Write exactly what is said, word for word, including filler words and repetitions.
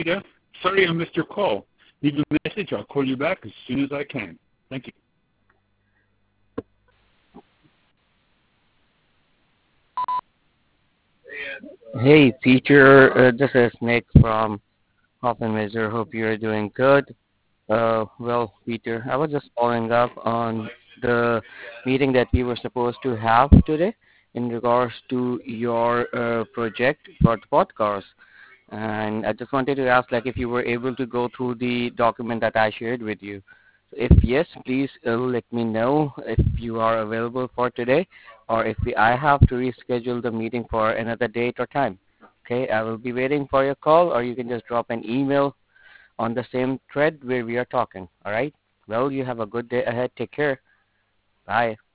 Peter. Sorry I missed your call. Leave a message. I'll call you back as soon as I can. Thank you. Hey, Peter. Uh, this is Nick from Hoffman Major. Hope you're doing good. Uh, well, Peter, I was just following up on the meeting that we were supposed to have today in regards to your uh, project for the podcast. And I just wanted to ask, like, if you were able to go through the document that I shared with you. If yes, please uh, let me know if you are available for today, or if we, I have to reschedule the meeting for another date or time. Okay, I will be waiting for your call, or you can just drop an email on the same thread where we are talking. All right. Well, you have a good day ahead. Take care. Bye.